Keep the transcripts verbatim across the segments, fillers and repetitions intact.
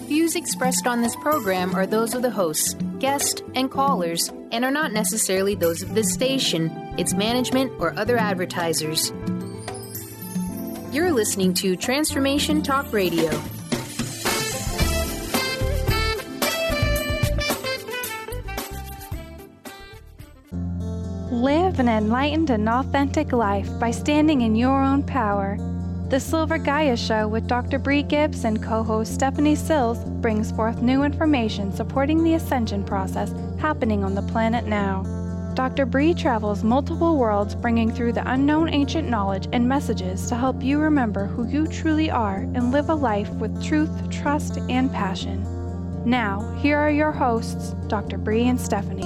views expressed on this program are those of the hosts, guests, and callers, and are not necessarily those of this station, its management, or other advertisers. You're listening to Transformation Talk Radio. Live an enlightened and authentic life by standing in your own power. The Silver Gaia Show with Doctor Bree Gibbs and co-host Stephanie Sills brings forth new information supporting the ascension process happening on the planet now. Doctor Bree travels multiple worlds bringing through the unknown ancient knowledge and messages to help you remember who you truly are and live a life with truth, trust, and passion. Now, here are your hosts, Doctor Bree and Stephanie.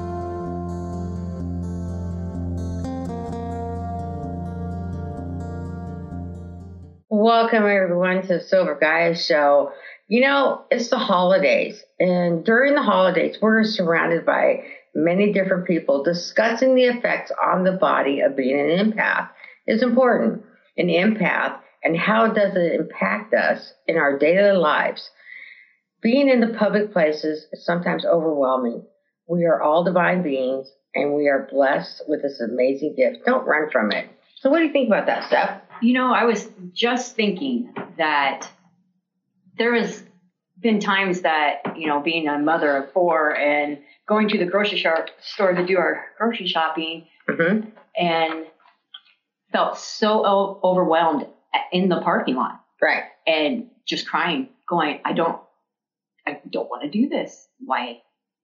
Welcome, everyone, to the Silver Gaia Show. You know, it's the holidays, and during the holidays, we're surrounded by many different people discussing the effects on the body of being an empath. It's important, an empath, and how does it impact us in our daily lives. Being in the public places is sometimes overwhelming. We are all divine beings, and we are blessed with this amazing gift. Don't run from it. So what do you think about that, Steph? You know, I was just thinking that there has been times that, you know, being a mother of four and going to the grocery shop, store to do our grocery shopping mm-hmm. and felt so o- overwhelmed in the parking lot. Right. And just crying, going, I don't, I don't want to do this. Why?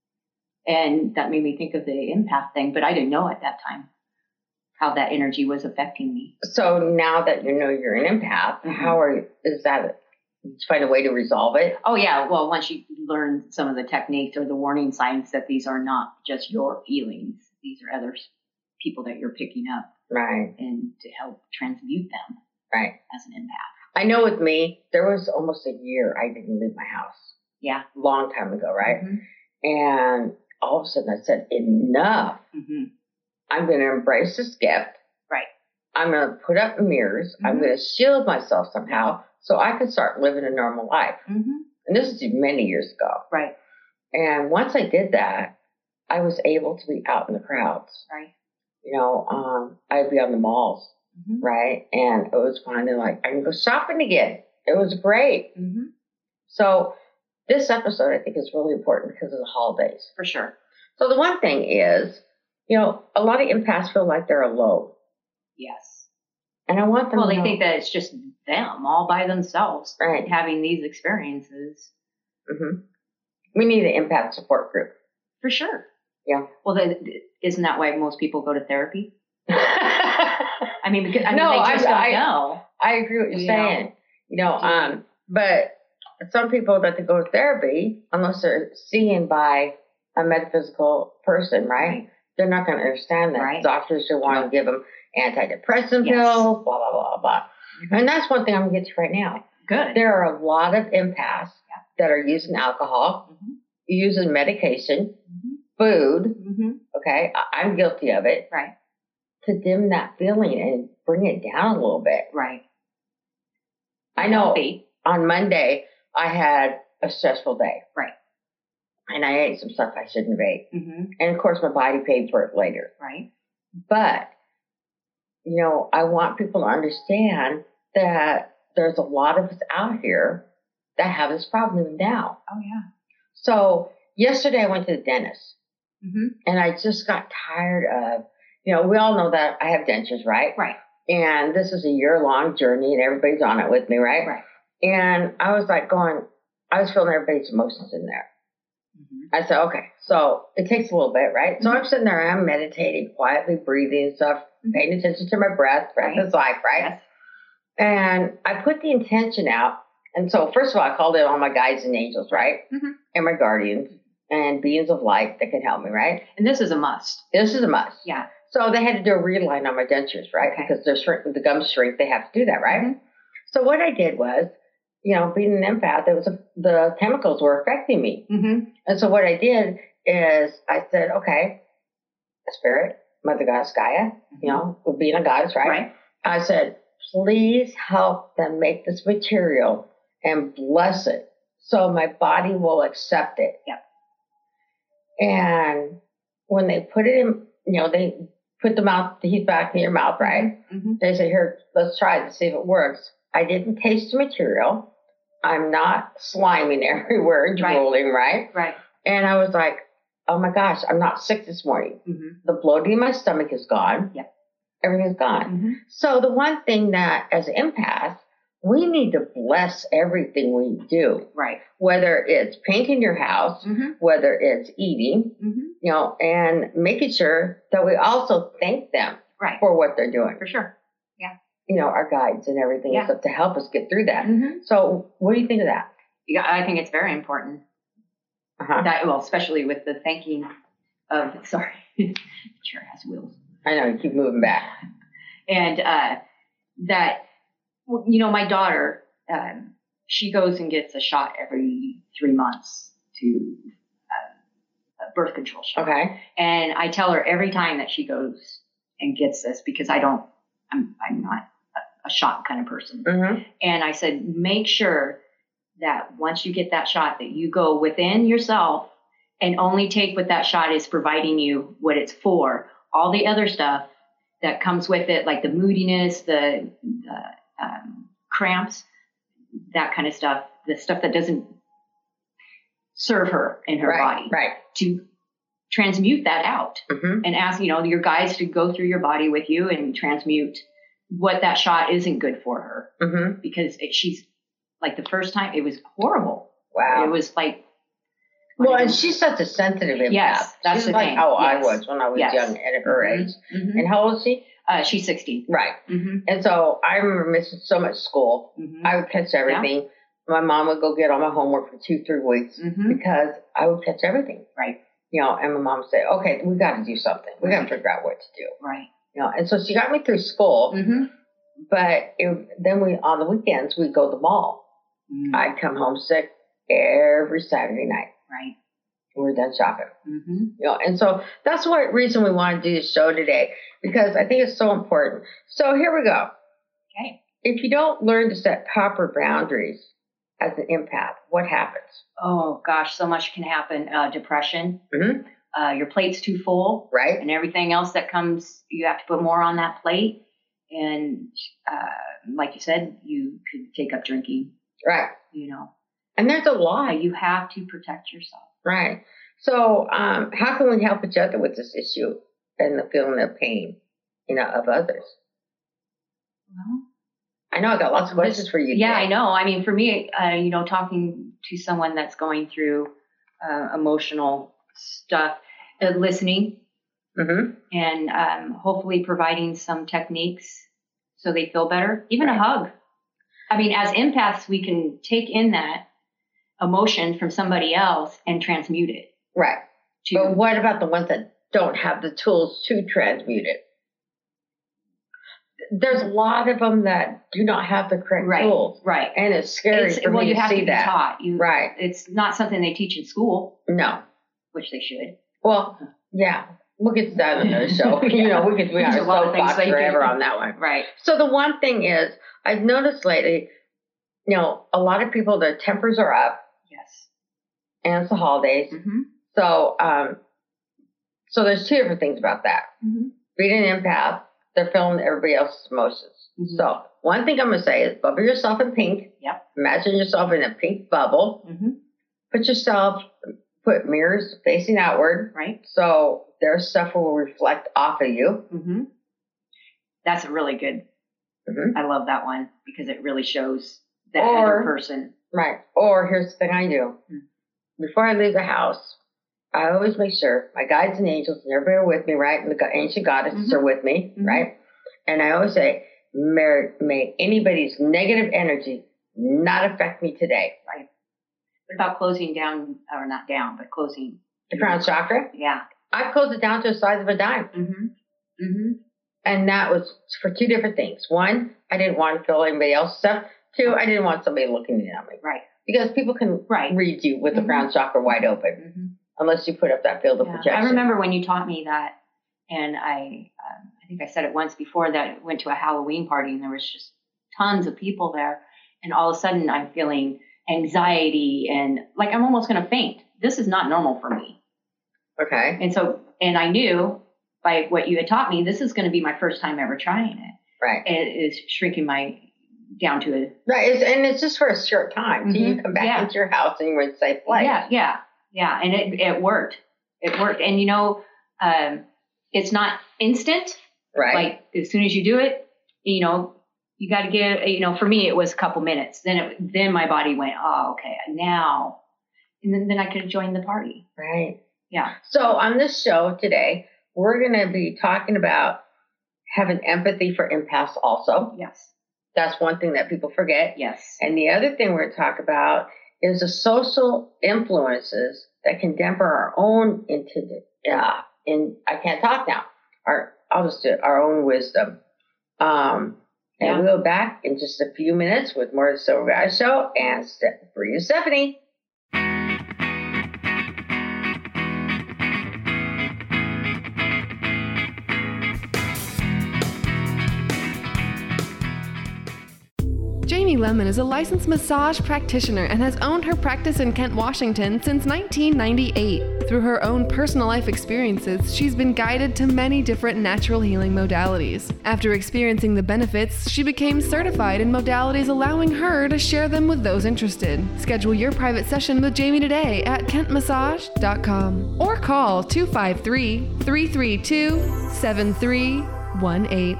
And that made me think of the empath thing, but I didn't know at that time how that energy was affecting me. So now that you know you're an empath, mm-hmm. how are you, is that, did you find a way to resolve it? Oh yeah, well, once you learn some of the techniques or the warning signs that these are not just your feelings, these are other people that you're picking up. Right. And to help transmute them. Right. As an empath. I know with me, there was almost a year I didn't leave my house. Yeah. Long time ago, right? Mm-hmm. And all of a sudden I said, enough. Mm-hmm. I'm going to embrace this gift. Right. I'm going to put up mirrors. Mm-hmm. I'm going to shield myself somehow so I can start living a normal life. Mm-hmm. And this is many years ago. Right. And once I did that, I was able to be out in the crowds. Right. You know, um, I'd be on the malls, mm-hmm. right? And it was finally like, I can go shopping again. It was great. Mm-hmm. So this episode, I think, is really important because of the holidays. For sure. So the one thing is, you know, a lot of empaths feel like they're alone. Yes. And I want them well, to they know, think that it's just them all by themselves right. having these experiences. Mm-hmm. We need an empath support group. For sure. Yeah. Well, then, isn't that why most people go to therapy? I mean, because I mean, no, they just I, don't I, know. I agree with what you're you saying. Know? You know, um, but some people that they go to therapy, unless they're seen by a metaphysical person, right? right. They're not going to understand that. Right. Doctors should want to give them antidepressant yes. pills, blah, blah, blah, blah. Mm-hmm. And that's one thing I'm going to get to right now. Good. There are a lot of empaths yeah. that are using alcohol, mm-hmm. using medication, mm-hmm. food. Mm-hmm. Okay, I- I'm guilty of it. Right. To dim that feeling and bring it down a little bit. Right. I know Healthy. On Monday I had a stressful day. Right. And I ate some stuff I shouldn't have ate. Mm-hmm. And of course my body paid for it later. Right. But, you know, I want people to understand that there's a lot of us out here that have this problem even now. Oh, yeah. So yesterday I went to the dentist. Mm-hmm. And I just got tired of, you know, we all know that I have dentures, right? Right. And this is a year-long journey, and everybody's on it with me, right? Right. And I was like going, I was feeling everybody's emotions in there. Mm-hmm. I said, okay, so it takes a little bit, right? Mm-hmm. So I'm sitting there, I'm meditating, quietly breathing and stuff, mm-hmm. paying attention to my breath. Breath right. is life, right? Yes. And I put the intention out. And so first of all, I called in all my guides and angels, right? Mm-hmm. And my guardians and beings of light that can help me, right? And this is a must. This is a must. Yeah. So they had to do a reline on my dentures, right? Okay. Because they're shrink, the gums shrink, they have to do that, right? Mm-hmm. So what I did was, you know, being an empath, it was a, the chemicals were affecting me. Mm-hmm. And so what I did is I said, okay, Spirit, Mother Goddess Gaia, mm-hmm. you know, being a goddess, right? Right. I said, please help them make this material and bless it so my body will accept it. Yep. And when they put it in, you know, they put the mouth, the heat back in your mouth, right? Mm-hmm. They say, here, let's try it to see if it works. I didn't taste the material. I'm not sliming everywhere and drooling, right? Right. And I was like, oh my gosh, I'm not sick this morning. Mm-hmm. The bloating in my stomach is gone. Yep. Everything's gone. Mm-hmm. So the one thing that as empaths, we need to bless everything we do. Right. Whether it's painting your house, Mm-hmm. whether it's eating, Mm-hmm. you know, and making sure that we also thank them Right. for what they're doing. For sure. You know, our guides and everything Yeah. and stuff to help us get through that. Mm-hmm. So what do you think of that? Yeah, I think it's very important. Uh-huh. That, well, especially with the thanking of, sorry, chair has wheels. I know, you keep moving back. And uh, that, you know, my daughter, um, she goes and gets a shot every three months to uh, a birth control shot. Okay. And I tell her every time that she goes and gets this, because I don't, I'm, I'm not a, a shot kind of person. Mm-hmm. And I said, make sure that once you get that shot, that you go within yourself and only take what that shot is providing you, what it's for. All the other stuff that comes with it, like the moodiness, the, the um, cramps, that kind of stuff, the stuff that doesn't serve her in her Right, body, right. to transmute that out. Mm-hmm. And ask, you know, your guides to go through your body with you and transmute what that shot isn't good for her. Mm-hmm. Because it, she's, like the first time, it was horrible. Wow. It was like. Well, and she's such a sensitive empath. Yes, that's she's the like thing. how I Yes. was when I was Yes. young at her Mhm. age. Mm-hmm. And how old is she? Uh, she's sixty. Right. Mm-hmm. And so I remember missing so much school. Mm-hmm. I would catch everything. My mom would go get all my homework for two, three weeks Mm-hmm. because I would catch everything. Right. You know, and my mom would say, okay, we got to do something. We got to figure out what to do. Right. You know, and so she got me through school, Mm-hmm. but it, then we, on the weekends, we'd go to the mall. Mm-hmm. I'd come home sick every Saturday night. Right. We were done shopping. Mm-hmm. You know, and so that's what reason we want to do this show today, because I think it's so important. So here we go. Okay. If you don't learn to set proper boundaries as an empath, what happens? Oh gosh, so much can happen. Uh, depression. Mm-hmm. Uh, your plate's too full, Right? and everything else that comes, you have to put more on that plate. And uh, like you said, you could take up drinking. Right. You know, And there's a uh, lot. you have to protect yourself. Right. So um, how can we help each other with this issue and the feeling of pain, you know, of others? Well, I know I got lots of questions for you. yeah, today. I know. I mean, for me, uh, you know, talking to someone that's going through uh, emotional stuff, uh, listening, Mm-hmm. and um, hopefully providing some techniques so they feel better. Even Right. a hug. I mean, as empaths, we can take in that emotion from somebody else and transmute it. Right. To, But what about the ones that don't have the tools to transmute it? There's a lot of them that do not have the correct right, tools. right. And it's scary It's, for well, me you to have see to be that. taught. You, Right. It's not something they teach in school, No. which they should. Well, yeah. We'll get to that on another show. You know, we could be on There's a a lot of things soapbox they do. forever on that one. Right. So the one thing is, I've noticed lately, you know, a lot of people, their tempers are up, Yes. and it's the holidays. Mm-hmm. So, um, so there's two different things about that. Mm-hmm. Being an empath, they're feeling everybody else's emotions. Mhm. So one thing I'm going to say is bubble yourself in pink. Yep. Imagine yourself in a pink bubble. Mm-hmm. Put yourself, put mirrors facing outward. Right. So their stuff will reflect off of you. Mm-hmm. That's a really good. Mm-hmm. I love that one because it really shows that Or- other person. Right. Or here's the thing I do. Hmm. Before I leave the house, I always make sure my guides and angels and everybody are with me, right? And the go- ancient goddesses Mhm. are with me, Mhm. right? And I always say, may, may anybody's negative energy not affect me today. Right. What about closing down, or not down, but closing? The crown chakra, Yeah. I closed it down to the size of a dime. Mm-hmm. Mm-hmm. And that was for two different things. One, I didn't want to feel anybody else's stuff. Two, I didn't want somebody looking at me. Right. Because people can Right. read you with the Mhm. crown chakra wide open, Mm-hmm. unless you put up that field of Yeah. protection. I remember when you taught me that, and I, um, I think I said it once before that I went to a Halloween party and there was just tons of people there, and all of a sudden I'm feeling anxiety and like I'm almost going to faint. This is not normal for me. Okay. And so, and I knew by what you had taught me, this is going to be my first time ever trying it. Right. And it is shrinking my down to a right. It's, and it's just for a short time. So mm-hmm. you come back yeah. into your house and you're in safe place. Yeah, yeah, yeah. And it it worked. It worked. And you know, um, it's not instant. Right. Like as soon as you do it, you know, you got to get. You know, for me, it was a couple minutes. Then it, then my body went, oh, okay, now, and then then I could join the party. Right. Yeah. So on this show today, we're going to be talking about having empathy for empaths also. Yes. That's one thing that people forget. Yes. And the other thing we're going to talk about is the social influences that can dampen our own into yeah, in I can't talk now. Our I'll just do it, our own wisdom. Um and yeah. we'll be back in just a few minutes with more of the Silver Gaia Show and Ste- for you, Stephanie. Jamie Lemon is a licensed massage practitioner and has owned her practice in Kent, Washington since nineteen ninety-eight. Through her own personal life experiences, she's been guided to many different natural healing modalities. After experiencing the benefits, she became certified in modalities, allowing her to share them with those interested. Schedule your private session with Jamie today at kent massage dot com or call two five three, three three two, seven three one eight.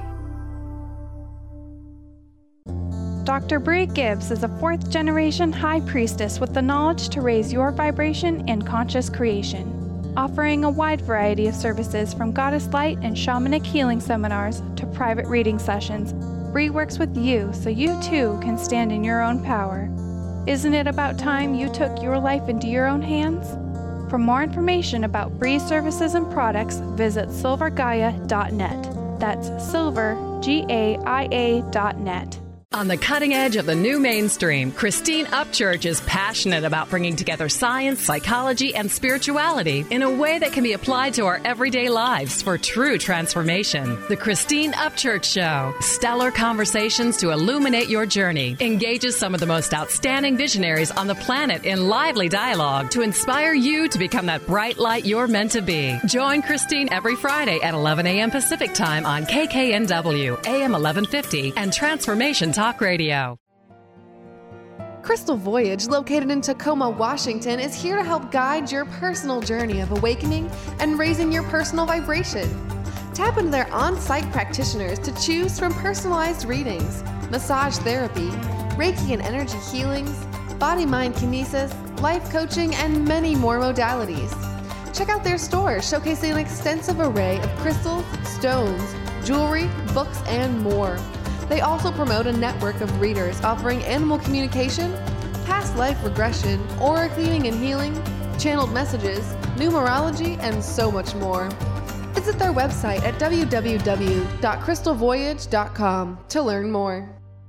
Doctor Bree Gibbs is a fourth-generation high priestess with the knowledge to raise your vibration and conscious creation. Offering a wide variety of services from goddess light and shamanic healing seminars to private reading sessions, Bree works with you so you too can stand in your own power. Isn't it about time you took your life into your own hands? For more information about Bree's services and products, visit silver gaia dot net. That's silver, G A I A dot net. On the cutting edge of the new mainstream, Christine Upchurch is passionate about bringing together science, psychology, and spirituality in a way that can be applied to our everyday lives for true transformation. The Christine Upchurch Show, stellar conversations to illuminate your journey, engages some of the most outstanding visionaries on the planet in lively dialogue to inspire you to become that bright light you're meant to be. Join Christine every Friday at eleven a.m. Pacific Time on K K N W, A M eleven fifty, and Transformation Talk Radio. Crystal Voyage, located in Tacoma, Washington, is here to help guide your personal journey of awakening and raising your personal vibration. Tap into their on-site practitioners to choose from personalized readings, massage therapy, Reiki and energy healings, body-mind kinesis, life coaching, and many more modalities. Check out their store showcasing an extensive array of crystals, stones, jewelry, books, and more. They also promote a network of readers offering animal communication, past life regression, aura cleaning and healing, channeled messages, numerology, and so much more. Visit their website at w w w dot crystal voyage dot com to learn more.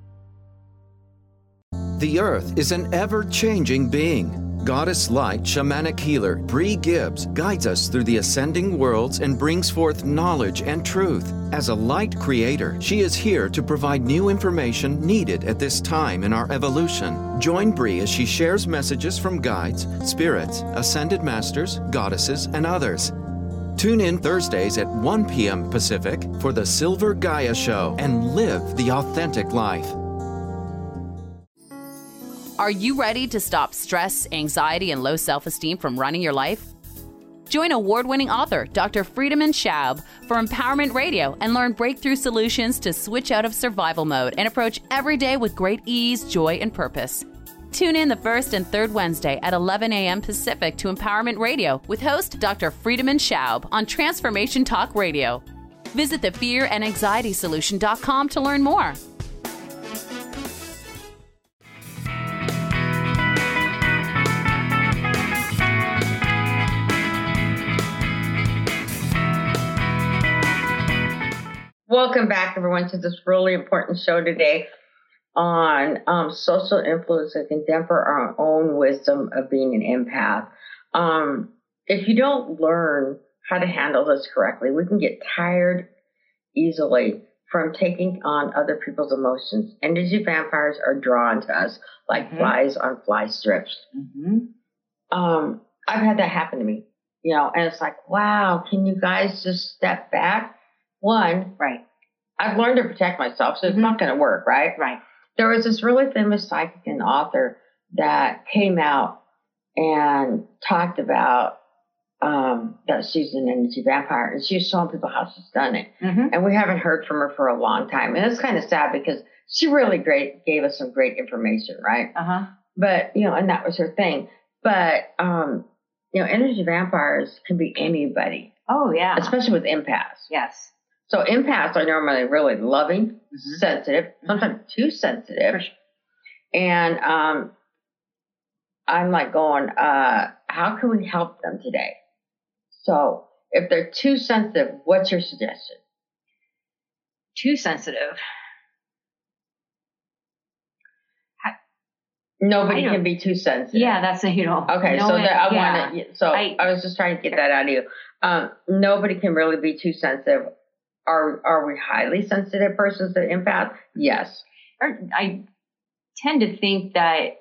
The Earth is an ever-changing being. Goddess Light Shamanic Healer Bree Gibbs guides us through the ascending worlds and brings forth knowledge and truth. As a light creator, she is here to provide new information needed at this time in our evolution. Join Bree as she shares messages from guides, spirits, ascended masters, goddesses, and others. Tune in Thursdays at one p.m. Pacific for the Silver Gaia Show and live the authentic life. Are you ready to stop stress, anxiety, and low self-esteem from running your life? Join award-winning author Doctor Friedemann Schaub for Empowerment Radio and learn breakthrough solutions to switch out of survival mode and approach every day with great ease, joy, and purpose. Tune in the first and third Wednesday at eleven a.m. Pacific to Empowerment Radio with host Doctor Friedemann Schaub on Transformation Talk Radio. Visit the fear and anxiety solution dot com to learn more. Welcome back, everyone, to this really important show today on um, social influence that can dampen our own wisdom of being an empath. Um, if you don't learn how to handle this correctly, we can get tired easily. from taking on other people's emotions. Energy vampires are drawn to us like mm-hmm. flies on fly strips. Mm-hmm. Um, I've had that happen to me, you know, and it's like, wow, can you guys just step back? One, right. I've learned to protect myself, so it's mm-hmm. not going to work, right? Right. There was this really famous psychic and author that came out and talked about um, that she's an energy vampire, and she was showing people how she's done it. Mm-hmm. And we haven't heard from her for a long time. And it's kind of sad because she really great gave us some great information, right? Uh-huh. But, you know, and that was her thing. But, um, you know, energy vampires can be anybody. Oh, yeah. Especially with empaths. Yes. So empaths are normally really loving, mm-hmm. sensitive, sometimes too sensitive. For sure. And um, I'm like going, uh, how can we help them today? So if they're too sensitive, what's your suggestion? Too sensitive. Nobody can be too sensitive. Yeah, that's a, you know. Okay, no so one, that I yeah. want to. So I, I was just trying to get that out of you. Um, nobody can really be too sensitive. Are are we highly sensitive persons to empath? Yes. I tend to think that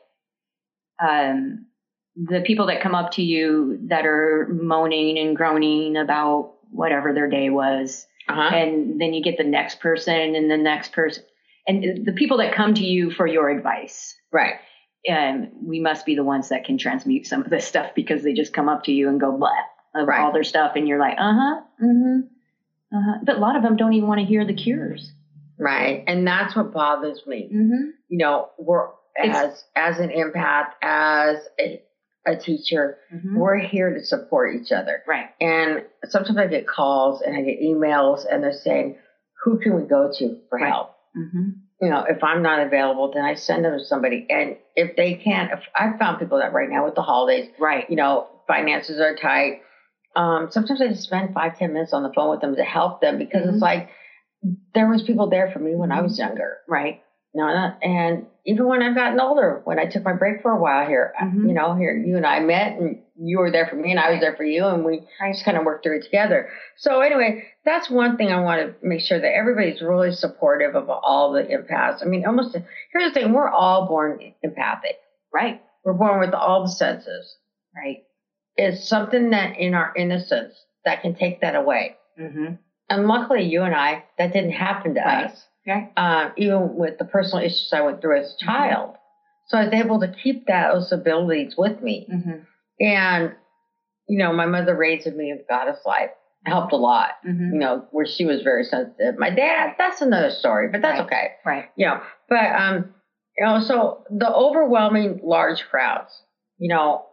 um, the people that come up to you that are moaning and groaning about whatever their day was, uh-huh. and then you get the next person and the next person, and the people that come to you for your advice, right? And we must be the ones that can transmute some of this stuff because they just come up to you and go blah of right. all their stuff, and you're like, uh huh, mm-hmm, uh huh. But a lot of them don't even want to hear the cures. Right. And that's what bothers me. Mm-hmm. You know, we're as it's, as an empath, as a, a teacher, mm-hmm. we're here to support each other. Right. And sometimes I get calls and I get emails and they're saying, who can we go to for right. help? Mm-hmm. You know, if I'm not available, then I send them to somebody. And if they can't, if I've found people that right now with the holidays, right. you know, finances are tight. Um, sometimes I just spend five, ten minutes on the phone with them to help them because mm-hmm. it's like, there was people there for me when I was younger. Right. No, not, and even when I've gotten older, when I took my break for a while here, mm-hmm. you know, here you and I met and you were there for me and I was there for you and we right. just kind of worked through it together. So anyway, that's one thing I want to make sure that everybody's really supportive of all the empaths. I mean, almost, here's the thing, we're all born empathic. Right. We're born with all the senses. Right. It's something that in our innocence that can take that away. Mm-hmm. And luckily, you and I, that didn't happen to right. us. Okay. Um, even with the personal issues I went through as a child. Mm-hmm. So I was able to keep those abilities with me. Mm-hmm. And, you know, my mother raised me in goddess life. Helped a lot, mm-hmm. you know, where she was very sensitive. My dad, that's another story, but that's right. okay. Right. You know, but, um, you know, so the overwhelming large crowds, you know,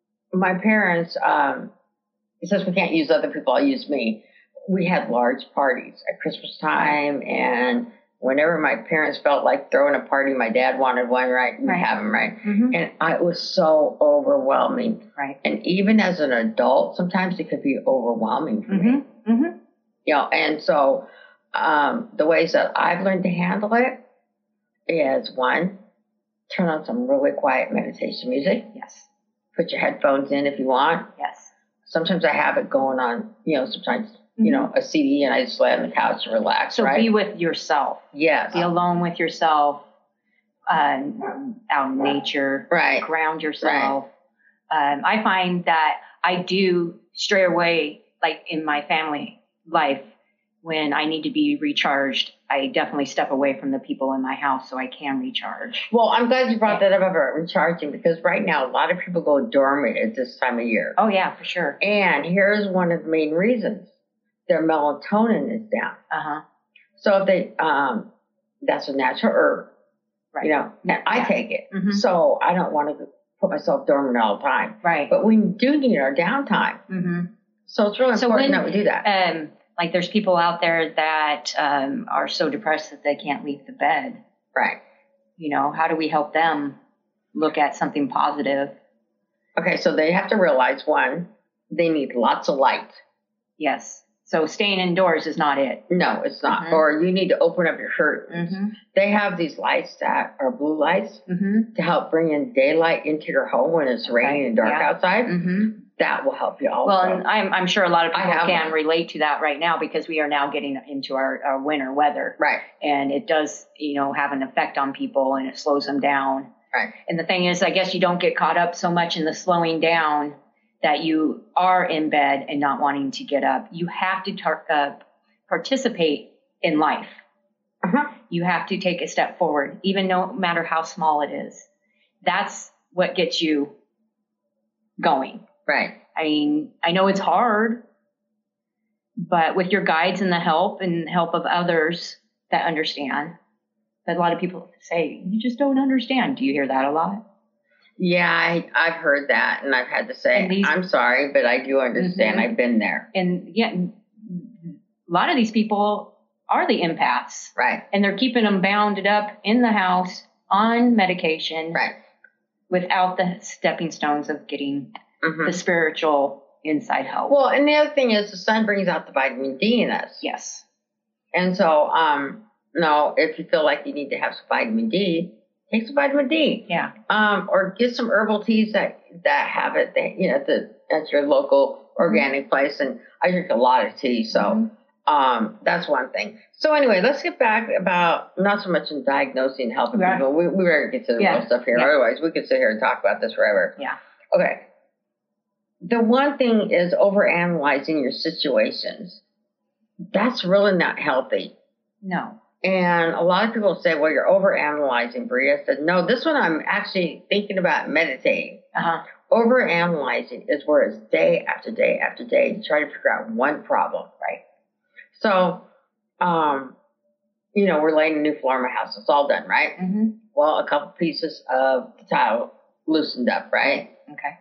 my parents, um, since we can't use other people, I'll use me. We had large parties at Christmas time, and whenever my parents felt like throwing a party, my dad wanted one, right? We'd right. have them, right? Mm-hmm. And I, it was so overwhelming. Right. And even as an adult, sometimes it could be overwhelming for mm-hmm. me. Mm-hmm. You know, and so um, the ways that I've learned to handle it is, one, turn on some really quiet meditation music. Yes. Put your headphones in if you want. Yes. Sometimes I have it going on, you know, sometimes you know, a C D, and I just lay on the couch and relax, so right? be with yourself. Yes. Be alone with yourself, um, out in nature. Right. Ground yourself. Right. Um, I find that I do stray away, like in my family life, when I need to be recharged. I definitely step away from the people in my house so I can recharge. Well, I'm glad you brought that up about recharging, because right now a lot of people go dormant at this time of year. Oh, yeah, for sure. And here's one of the main reasons. Their melatonin is down. Uh-huh. So if they, um, that's a natural herb, right. you know, and I yeah. take it. Mm-hmm. So I don't want to put myself dormant all the time. Right. But we do need our downtime. Mm-hmm. So it's really so important when, that we do that. Um, like there's people out there that um, are so depressed that they can't leave the bed. Right. You know, how do we help them look at something positive? Okay, so they have to realize, one, they need lots of light. Yes. So staying indoors is not it. No, it's not. Mm-hmm. Or you need to open up your curtains. Mm-hmm. They have these lights that are blue lights mm-hmm. to help bring in daylight into your home when it's raining okay. and dark yeah. outside. Mm-hmm. that will help you also. Well, and I'm, I'm sure a lot of people can one. relate to that right now because we are now getting into our, our winter weather. Right. And it does, you know, have an effect on people and it slows them down. Right. And the thing is, I guess you don't get caught up so much in the slowing down that you are in bed and not wanting to get up. You have to tar- uh, participate in life. Uh-huh. You have to take a step forward, even no matter how small it is. That's what gets you going. Right. I mean, I know it's hard, but with your guides and the help and help of others that understand, that a lot of people say, you just don't understand. Do you hear that a lot? Yeah, I, I've heard that, and I've had to say, these, I'm sorry, but I do understand. Mm-hmm. I've been there. And yeah, a lot of these people are the empaths. Right. And they're keeping them bounded up in the house on medication. Right. Without the stepping stones of getting mm-hmm. the spiritual inside help. Well, and the other thing is the sun brings out the vitamin D in us. Yes. And so, um, no, if you feel like you need to have some vitamin D, take some vitamin D. Yeah. Um, or get some herbal teas that, that have it, that, you know, at, the, at your local organic mm-hmm. place. And I drink a lot of tea, so mm-hmm. um, that's one thing. So anyway, let's get back about not so much in diagnosing and helping right. people. We, we better get to the yeah. real stuff here. Yeah. Otherwise, we could sit here and talk about this forever. Yeah. Okay. The one thing is overanalyzing your situations. That's really not healthy. No. And a lot of people say, well, you're overanalyzing, Bria. I said, no, this one I'm actually thinking about meditating. Uh-huh. Overanalyzing is where it's day after day after day to try to figure out one problem, right? So, um, you know, we're laying a new floor in my house. It's all done, right? Mm-hmm. Well, a couple pieces of the tile loosened up, right? Okay.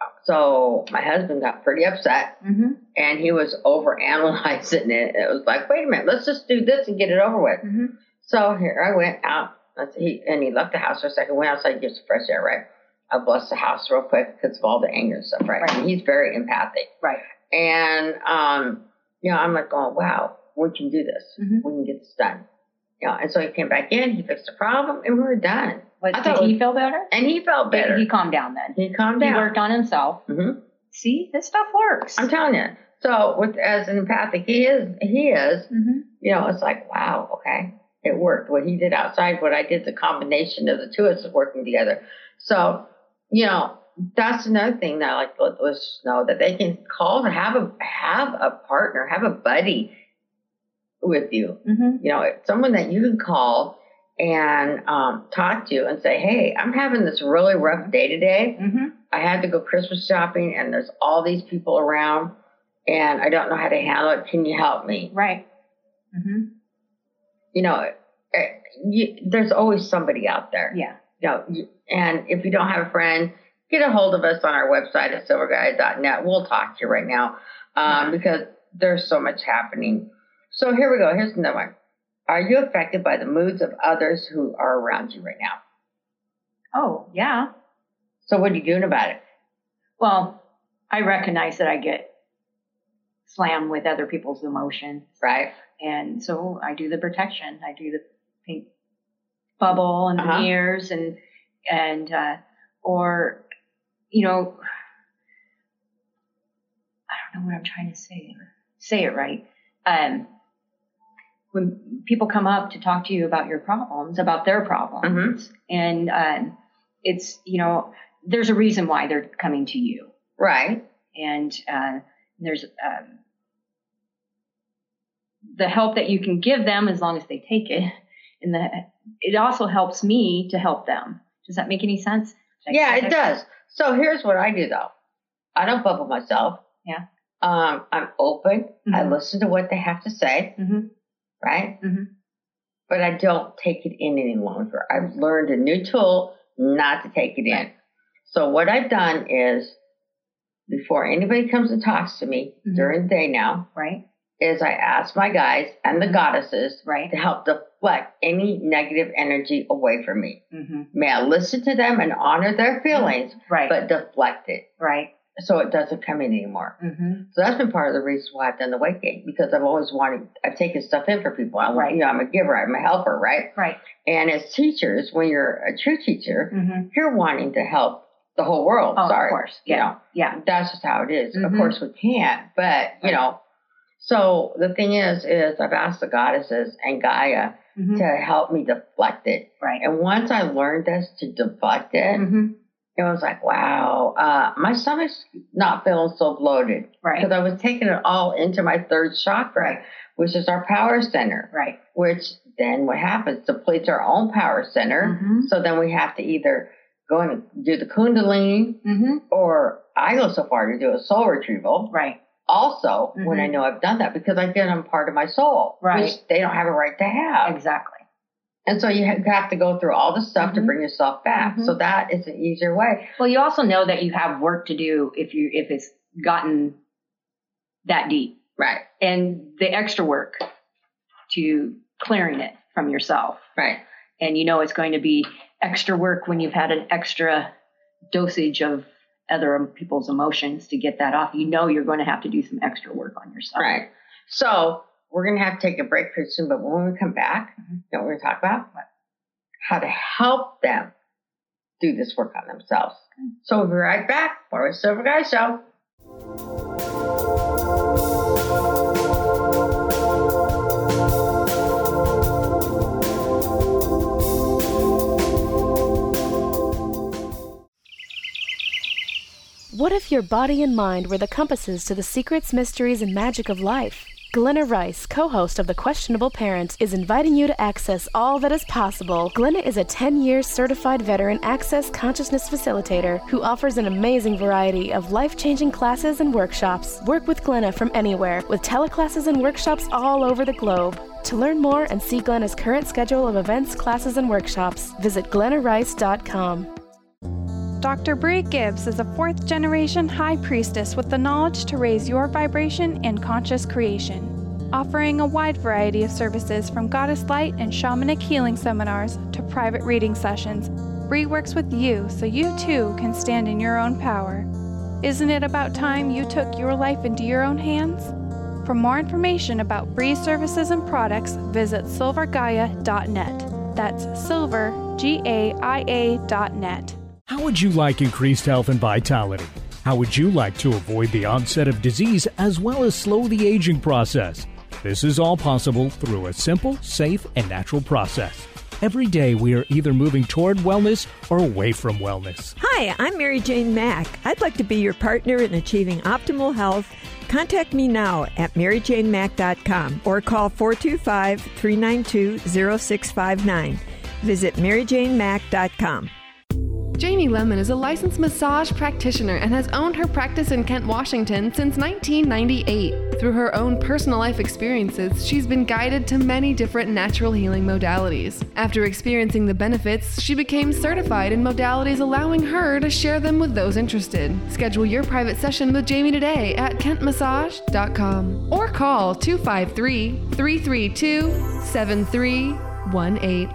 So my husband got pretty upset, mm-hmm. and he was overanalyzing it. It was like, wait a minute, let's just do this and get it over with. Mm-hmm. So here I went out, he, and he left the house for a second, went outside to get some fresh air, right? I blessed the house real quick because of all the anger and stuff, right? right. And he's very empathic. Right. And, um, you know, I'm like, oh, wow, we can do this. Mm-hmm. We can get this done. You know, and so he came back in, he fixed the problem, and we were done. But did he was, feel better? And he felt better. He calmed down then. He calmed down. He worked on himself. Mm-hmm. See, this stuff works. I'm telling you. So, with as empathic he is, he is. Mm-hmm. You know, it's like, wow, okay, it worked. What he did outside, what I did, the combination of the two of us working together. So, you know, that's another thing that I like to let the listeners know, that they can call to have a have a partner, have a buddy with you. Mm-hmm. You know, someone that you can call and um, talk to and say, hey, I'm having this really rough day today. Mm-hmm. I had to go Christmas shopping, and there's all these people around, and I don't know how to handle it. Can you help me? Right. Mm-hmm. You know, you, there's always somebody out there. Yeah. You know, you, and if you don't have a friend, get a hold of us on our website at silver guide dot net. We'll talk to you right now um, because there's so much happening. So here we go. Here's another one. Are you affected by the moods of others who are around you right now? Oh, yeah. So what are you doing about it? Well, I recognize that I get slammed with other people's emotions. Right. And so I do the protection. I do the pink bubble and uh-huh. the mirrors and, and, uh, or, you know, I don't know what I'm trying to say or say it right. Um, when people come up to talk to you about your problems, about their problems, mm-hmm. and um, it's, you know, there's a reason why they're coming to you. Right. And uh, there's um, the help that you can give them as long as they take it. And the, it also helps me to help them. Does that make any sense? Yeah, it does. So here's what I do, though. I don't bubble myself. Yeah. Um, I'm open. Mm-hmm. I listen to what they have to say. Mm-hmm. Right? Mm-hmm. But I don't take it in any longer. I've learned a new tool not to take it in. So what I've done is, before anybody comes and talks to me mm-hmm. during the day now, right, is I ask my guys and the goddesses right. to help deflect any negative energy away from me. Mm-hmm. May I listen to them and honor their feelings, right. but deflect it. Right. So it doesn't come in anymore. Mm-hmm. So that's been part of the reason why I've done the weight gain, because I've always wanted, I've taken stuff in for people. I, right. you know, I'm a giver, I'm a helper, right? Right. And as teachers, when you're a true teacher, mm-hmm. you're wanting to help the whole world. Oh, sorry. of course. Yeah. You know, yeah. That's just how it is. Mm-hmm. Of course we can't, but you right. know, so the thing is, is I've asked the goddesses and Gaia mm-hmm. to help me deflect it. Right. And once I learned this to deflect it, mm-hmm. it was like, wow, uh, my stomach's not feeling so bloated. Right. Because I was taking it all into my third chakra, right. which is our power center. Right. Which then what happens? Depletes our own power center. Mm-hmm. So then we have to either go and do the Kundalini, mm-hmm. or I go so far to do a soul retrieval. Right. Also, mm-hmm. when I know I've done that, because I feel I'm part of my soul, right. which they don't have a right to have. Exactly. And so you have to go through all the stuff mm-hmm. to bring yourself back. Mm-hmm. So that is an easier way. Well, you also know that you have work to do if you if it's gotten that deep. Right. And the extra work to clearing it from yourself. Right. And you know it's going to be extra work when you've had an extra dosage of other people's emotions to get that off. You know you're going to have to do some extra work on yourself. Right. So we're going to have to take a break pretty soon, but when we come back, mm-hmm. you know what we're going to talk about? What? How to help them do this work on themselves. Mm-hmm. So we'll be right back for the Silver Guy Show. What if your body and mind were the compasses to the secrets, mysteries, and magic of life? Glenna Rice, co-host of The Questionable Parent, is inviting you to access all that is possible. Glenna is a ten-year certified veteran Access Consciousness facilitator who offers an amazing variety of life-changing classes and workshops. Work with Glenna from anywhere, with teleclasses and workshops all over the globe. To learn more and see Glenna's current schedule of events, classes, and workshops, visit glenna rice dot com. Doctor Bree Gibbs is a fourth-generation high priestess with the knowledge to raise your vibration in conscious creation, offering a wide variety of services from goddess light and shamanic healing seminars to private reading sessions. Bree works with you so you too can stand in your own power. Isn't it about time you took your life into your own hands? For more information about Bree's services and products, visit silver gaia dot net. That's silver, G A I A dot net. How would you like increased health and vitality? How would you like to avoid the onset of disease as well as slow the aging process? This is all possible through a simple, safe, and natural process. Every day we are either moving toward wellness or away from wellness. Hi, I'm Mary Jane Mack. I'd like to be your partner in achieving optimal health. Contact me now at mary jane mack dot com or call four two five, three nine two, zero six five nine. Visit mary jane mack dot com. Jamie Lemon is a licensed massage practitioner and has owned her practice in Kent, Washington since nineteen ninety-eight. Through her own personal life experiences, she's been guided to many different natural healing modalities. After experiencing the benefits, she became certified in modalities, allowing her to share them with those interested. Schedule your private session with Jamie today at kent massage dot com or call two five three, three three two, seven three one eight.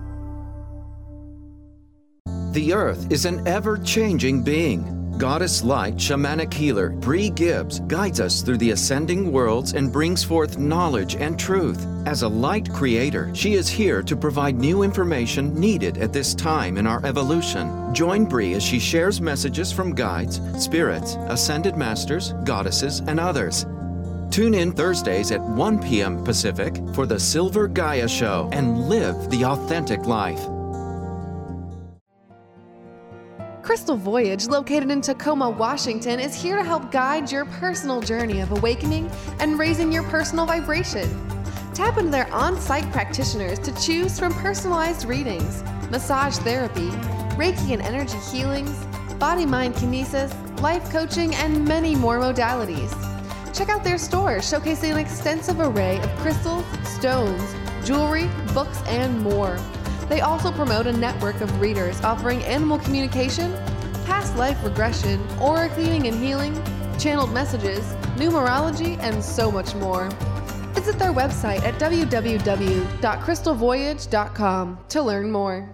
The Earth is an ever-changing being. Goddess Light Shamanic Healer Bree Gibbs guides us through the ascending worlds and brings forth knowledge and truth. As a light creator, she is here to provide new information needed at this time in our evolution. Join Bree as she shares messages from guides, spirits, ascended masters, goddesses, and others. Tune in Thursdays at one p.m. Pacific for the Silver Gaia Show and live the authentic life. Crystal Voyage, located in Tacoma, Washington, is here to help guide your personal journey of awakening and raising your personal vibration. Tap into their on-site practitioners to choose from personalized readings, massage therapy, Reiki and energy healings, body-mind kinesis, life coaching, and many more modalities. Check out their store showcasing an extensive array of crystals, stones, jewelry, books, and more. They also promote a network of readers offering animal communication, past life regression, aura cleaning and healing, channeled messages, numerology, and so much more. Visit their website at w w w dot crystal voyage dot com to learn more.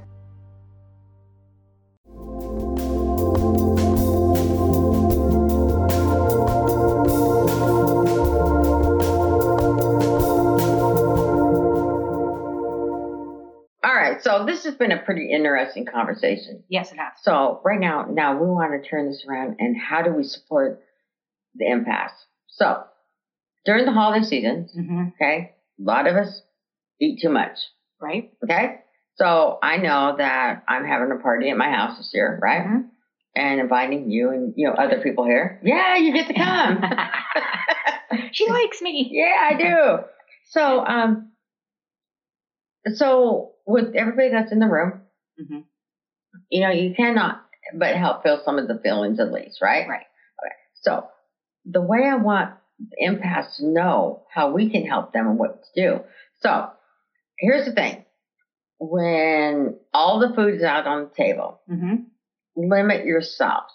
So this this has been a pretty interesting conversation. Yes, it has. So right now, now we want to turn this around, and how do we support the empaths? So during the holiday season, mm-hmm. okay, a lot of us eat too much. Right. Okay. So I know that I'm having a party at my house this year, right? Mm-hmm. And inviting you and, you know, other people here. Yeah, you get to come. She likes me. Yeah, I do. So, um, so with everybody that's in the room, mm-hmm. you know, you cannot but help feel some of the feelings at least, right? Right. Okay. So the way I want the empaths to know how we can help them and what to do. So here's the thing. When all the food is out on the table, mm-hmm. limit yourselves.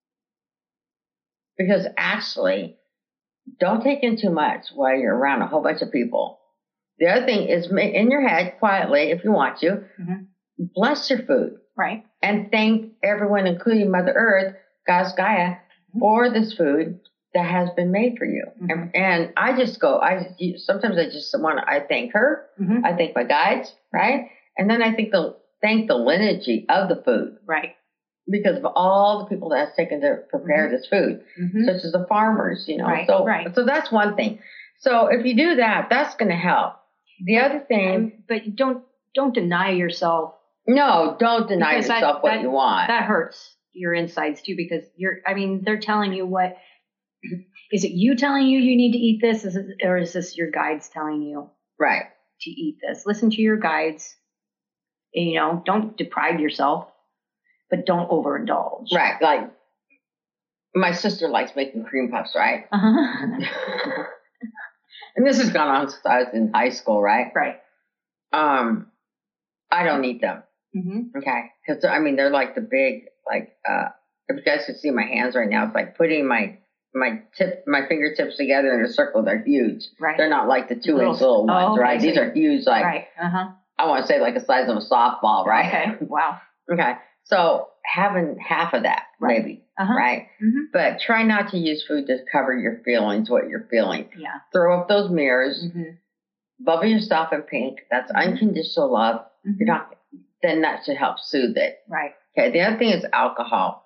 Because actually, don't take in too much while you're around a whole bunch of people. The other thing is, in your head, quietly, if you want to, mm-hmm. bless your food. Right. And thank everyone, including Mother Earth, Goddess Gaia, mm-hmm. for this food that has been made for you. Mm-hmm. And, and I just go, I sometimes I just want to, I thank her. Mm-hmm. I thank my guides, right? And then I think the thank the lineage of the food. Right. Because of all the people that have taken to prepare mm-hmm. this food, mm-hmm. such as the farmers, you know. Right, so, right. so that's one thing. So if you do that, that's going to help. The other thing, but don't don't deny yourself. No, don't deny because yourself that, what that, you want. That hurts your insides too, because you're. I mean, they're telling you what. Is it you telling you you need to eat this, is it, or is this your guides telling you right to eat this? Listen to your guides. And, you know, don't deprive yourself, but don't overindulge. Right, like my sister likes making cream puffs, right? Uh-huh. And this has gone on since I was in high school, right? Right. Um, I don't eat them. Mm-hmm. Okay, because I mean they're like the big, like uh, if you guys could see my hands right now, it's like putting my my tip, my fingertips together in a circle. They're huge. Right. They're not like the two little, inch little ones, oh, okay. right? These are huge, like right. Uh-huh. I want to say like the size of a softball, right? Okay. Wow. Okay. So having half of that, right. maybe, uh-huh. right? Mm-hmm. But try not to use food to cover your feelings, what you're feeling. Yeah. Throw up those mirrors. Mm-hmm. Bubble yourself in pink. That's mm-hmm. unconditional love. Mm-hmm. You're not. Then that should help soothe it. Right. Okay. The other thing is alcohol.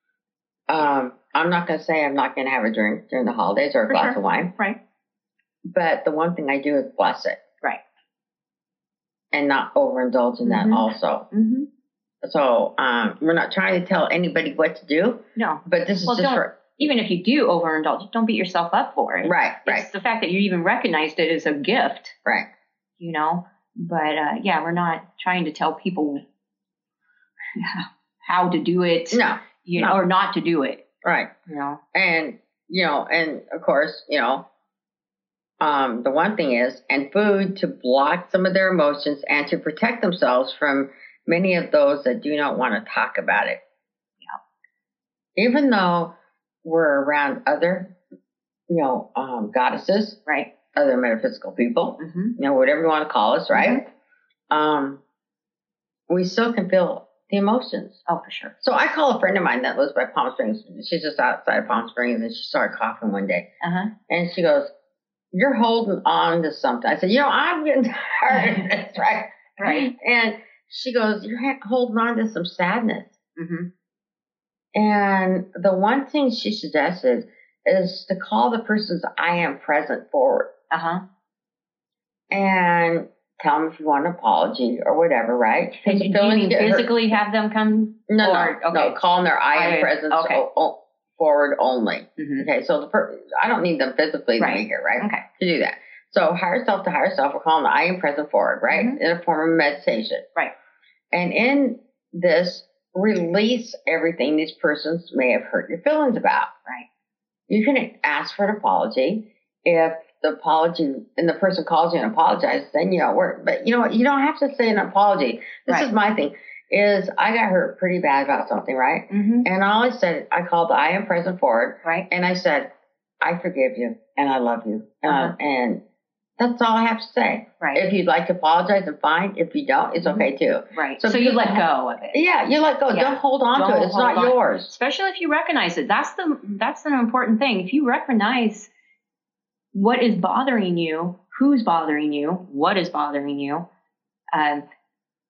Um, I'm not going to say I'm not going to have a drink during the holidays or a For glass sure. of wine. Right. But the one thing I do is bless it. Right. And not overindulge in mm-hmm. that also. Mm-hmm. So um, we're not trying to tell anybody what to do. No. But this is well, just for... Even if you do overindulge, don't beat yourself up for it. Right, it's right. the fact that you even recognized it as a gift. Right. You know? But, uh, yeah, we're not trying to tell people how to do it. No. You no. know, or not to do it. Right. You know? And, you know, and, of course, you know, um, the one thing is, and food to block some of their emotions and to protect themselves from many of those that do not want to talk about it. Yeah. Even though we're around other, you know, um, goddesses, right? Other metaphysical people, mm-hmm. you know, whatever you want to call us, right? Mm-hmm. Um, we still can feel the emotions. Oh, for sure. So I call a friend of mine that lives by Palm Springs. She's just outside of Palm Springs, and she started coughing one day. Uh-huh. And she goes, "You're holding on to something." I said, "You know, I'm getting tired of this, right?" Right. And she goes, "You're holding on to some sadness." Mm-hmm. And the one thing she suggested is to call the person's "I am present" forward. Uh-huh. And tell them if you want an apology or whatever, right? And you mean physically have them come no, forward? No, okay. no, call them their "I am okay. present" okay. o- o- forward only. Mm-hmm. Okay, so the per- I don't need them physically right. to be here, right? Okay. To do that. So higher self to higher self, we're calling the "I am present" forward, right? Mm-hmm. In a form of meditation. Right. And in this, release everything these persons may have hurt your feelings about. Right. You can ask for an apology. If the apology and the person calls you and apologizes, then you know work. But you know what? You don't have to say an apology. This right. is my thing. Is I got hurt pretty bad about something, right? Mm-hmm. And all I said, I called the "I am present" forward, right? And I said, "I forgive you and I love you," uh-huh. uh, and that's all I have to say. Right. If you'd like to apologize, then fine. If you don't, it's mm-hmm. okay too. Right. So, so you let go of it. Yeah, you let go. Yeah. Don't hold on don't to it. It's not on. yours. Especially if you recognize it. That's the that's an important thing. If you recognize what is bothering you, who's bothering you, what is bothering you, um,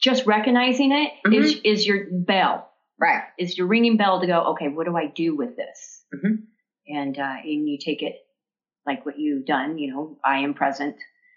just recognizing it mm-hmm. is, is your bell. Right. Is your ringing bell to go, okay, what do I do with this? Mm-hmm. And, uh, and you take it like what you've done, you know, I am present,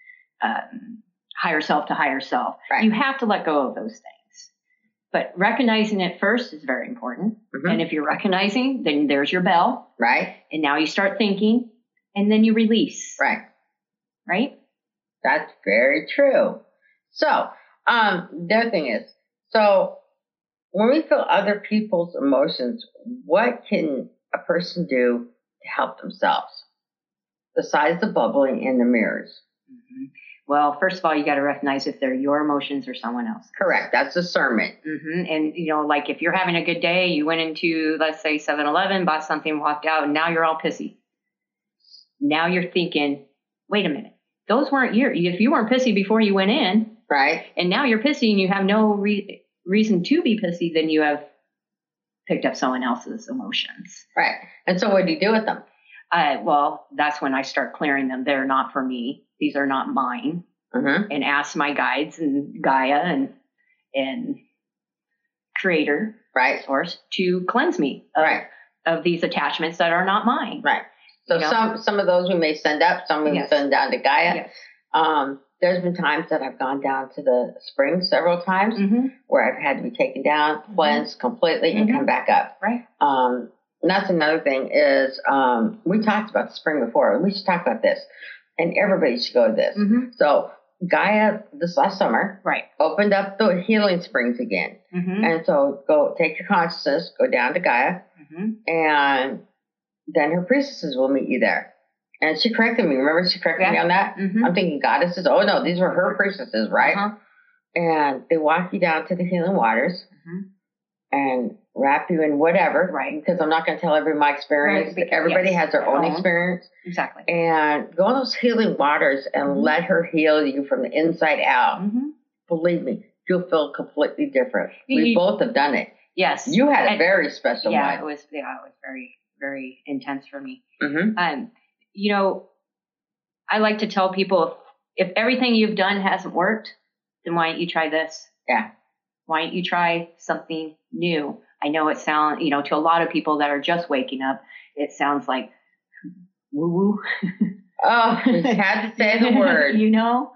um, higher self to higher self. Right. You have to let go of those things. But recognizing it first is very important. Mm-hmm. And if you're recognizing, then there's your bell. Right. And now you start thinking, and then you release. Right. Right? That's very true. So, um, the other thing is, so when we feel other people's emotions, what can a person do to help themselves besides the bubbling in the mirrors? Mm-hmm. Well, first of all, you got to recognize if they're your emotions or someone else's. Correct. That's discernment. Mm-hmm. And, you know, like if you're having a good day, you went into, let's say, seven eleven, bought something, walked out, and now you're all pissy. Now you're thinking, wait a minute. Those weren't your, if you weren't pissy before you went in. Right. And now you're pissy and you have no re- reason to be pissy, then you have picked up someone else's emotions. Right. And so what do you do with them? Uh, well, that's when I start clearing them. They're not for me. These are not mine. Mm-hmm. And ask my guides and Gaia and and Creator, right, Source, to cleanse me of, right. of these attachments that are not mine. Right. So you know? some some of those we may send up, some we yes. may send down to Gaia. Yes. Um, there's been times that I've gone down to the spring several times mm-hmm. where I've had to be taken down, cleansed mm-hmm. completely, and mm-hmm. come back up. Right. Um, and that's another thing is um, we talked about the spring before. We should talk about this. And everybody should go to this. Mm-hmm. So Gaia, this last summer, right, opened up the healing springs again. Mm-hmm. And so go take your consciousness, go down to Gaia, mm-hmm. and then her priestesses will meet you there. And she corrected me. Remember she corrected yeah. me on that? Mm-hmm. I'm thinking goddesses. Oh, no, these were her priestesses, right? Uh-huh. And they walk you down to the healing waters mm-hmm. and wrap you in whatever. Right. Because I'm not going to tell everybody my experience. Right. Everybody yes. has their own uh-huh. experience. Exactly. And go in those healing waters and mm-hmm. let her heal you from the inside out. Mm-hmm. Believe me, you'll feel completely different. You, we you, both have done it. Yes. You had a and, very special yeah, one. Yeah, it was, yeah, it was very, very intense for me. Mm-hmm. Um, you know, I like to tell people, if, if everything you've done hasn't worked, then why don't you try this? Yeah. Why don't you try something new? I know it sounds, you know, to a lot of people that are just waking up, it sounds like woo-woo. Oh, you had to say the word. You know?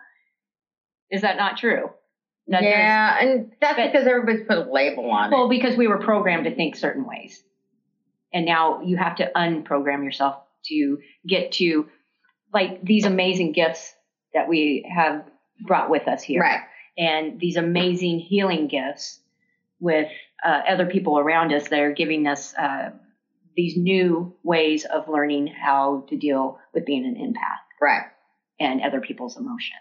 Is that not true? That yeah, and that's but, because everybody's put a label on well, it. Well, because we were programmed to think certain ways. And now you have to unprogram yourself to get to, like, these amazing gifts that we have brought with us here. Right. And these amazing healing gifts with uh, other people around us that are giving us uh, these new ways of learning how to deal with being an empath. Right. And other people's emotions.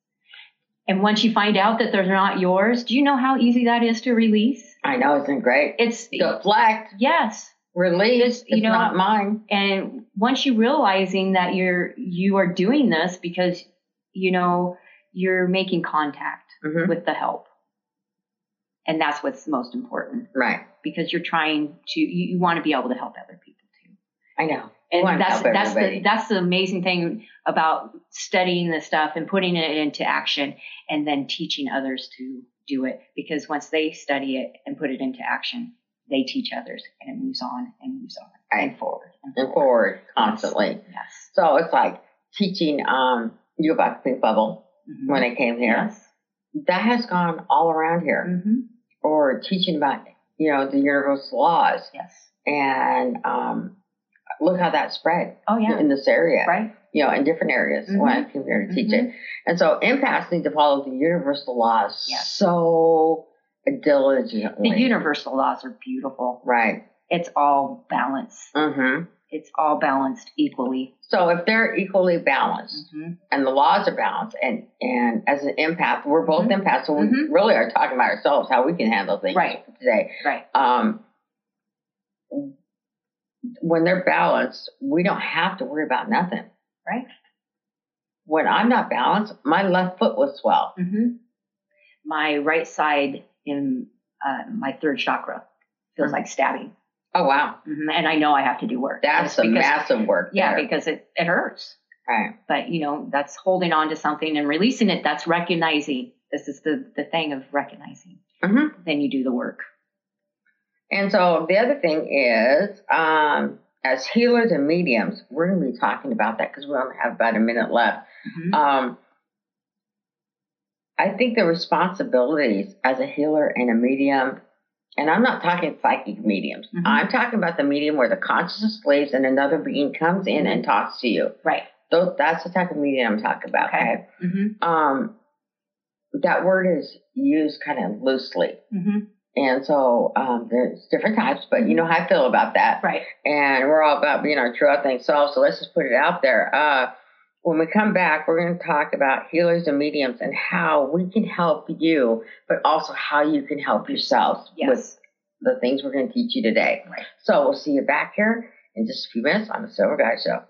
And once you find out that they're not yours, do you know how easy that is to release? I know, isn't it great? It's deflect. Yes. Release. It's, you know, not mine. And once you realizing that you're you are doing this because, you know, you're making contact mm-hmm. with the help. And that's what's most important. Right. Because you're trying to, you, you want to be able to help other people too. I know. And that's that's the that's the amazing thing about studying this stuff and putting it into action and then teaching others to do it. Because once they study it and put it into action, they teach others and it moves on and moves on right. and forward and forward, and forward constantly. Yes. yes. So it's like teaching um, you about the pink bubble mm-hmm. when I came here. Yes. That has gone all around here. Mm-hmm. Or teaching about, you know, the universal laws. Yes. And um, look how that spread oh, yeah. in this area. Right. You know, in different areas mm-hmm. when I came here to teach mm-hmm. it. And so empaths need to follow the universal laws yes. so diligently. The universal laws are beautiful. Right. It's all balanced. Mm-hmm. It's all balanced equally. So if they're equally balanced mm-hmm. and the laws are balanced, and, and as an empath, we're both mm-hmm. empaths, so mm-hmm. we really are talking about ourselves, how we can handle things right. today. Right. Um, when they're balanced, we don't have to worry about nothing. Right. When I'm not balanced, my left foot will swell. Mm-hmm. My right side in uh, my third chakra feels mm-hmm. like stabbing. Oh, wow. Mm-hmm. And I know I have to do work. That's some because, massive work. Yeah, there. because it, it hurts. Right. But, you know, that's holding on to something and releasing it. That's recognizing this is the, the thing of recognizing. Mm-hmm. Then you do the work. And so the other thing is, um, as healers and mediums, we're going to be talking about that because we only have about a minute left. Mm-hmm. Um, I think the responsibilities as a healer and a medium, and I'm not talking psychic mediums. Mm-hmm. I'm talking about the medium where the consciousness leaves and another being comes in and talks to you. Right. So that's the type of medium I'm talking about. Okay. Okay. Mm-hmm. Um, that word is used kind of loosely. Mm-hmm. And so um, there's different types, but you know how I feel about that. Right. And we're all about being our true authentic self, so let's just put it out there. Uh, when we come back, we're going to talk about healers and mediums and how we can help you, but also how you can help yourselves yes. with the things we're going to teach you today. Right. So we'll see you back here in just a few minutes on the Silver Guy Show.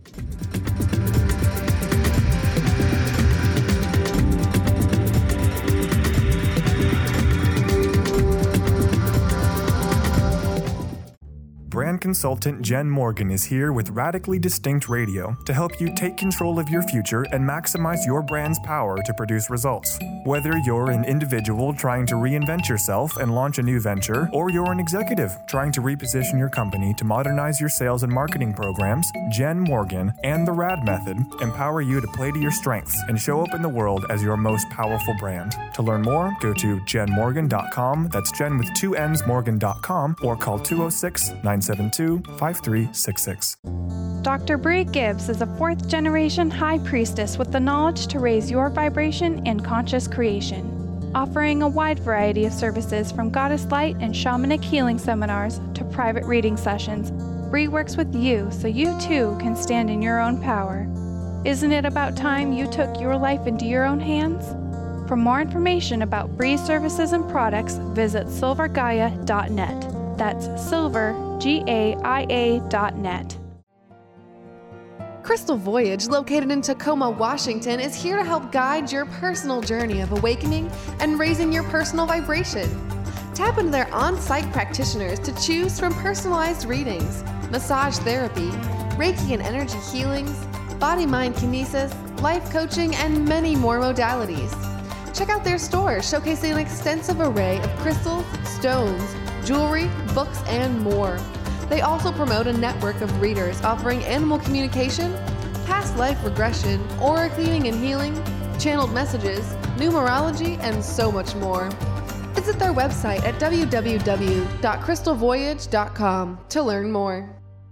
Brand consultant Jen Morgan is here with Radically Distinct Radio to help you take control of your future and maximize your brand's power to produce results. Whether you're an individual trying to reinvent yourself and launch a new venture, or you're an executive trying to reposition your company to modernize your sales and marketing programs, Jen Morgan and the RAD Method empower you to play to your strengths and show up in the world as your most powerful brand. To learn more, go to jen morgan dot com, that's Jen with two N's, morgan dot com, or call two oh six, nine seven two, five three six six. Doctor Bree Gibbs is a fourth-generation high priestess with the knowledge to raise your vibration and conscious creation. Offering a wide variety of services from goddess light and shamanic healing seminars to private reading sessions, Bree works with you so you too can stand in your own power. Isn't it about time you took your life into your own hands? For more information about Bree's services and products, visit silver gaia dot net. That's silver, G A I A dot net. Crystal Voyage, located in Tacoma, Washington, is here to help guide your personal journey of awakening and raising your personal vibration. Tap into their on-site practitioners to choose from personalized readings, massage therapy, Reiki and energy healings, body-mind kinesis, life coaching, and many more modalities. Check out their store showcasing an extensive array of crystals, stones, jewelry, books, and more. They also promote a network of readers offering animal communication, past life regression, aura cleaning and healing, channeled messages, numerology, and so much more. Visit their website at w w w dot crystal voyage dot com to learn more.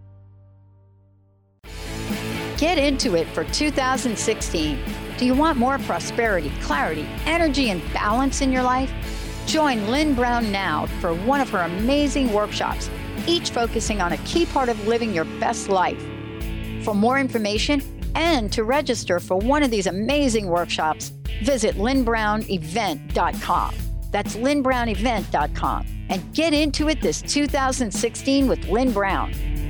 Get into it for two thousand sixteen. Do you want more prosperity, clarity, energy, and balance in your life? Join Lynn Brown now for one of her amazing workshops, each focusing on a key part of living your best life. For more information and to register for one of these amazing workshops, visit lynn brown event dot com. That's lynn brown event dot com. And get into it this two thousand sixteen with Lynn Brown.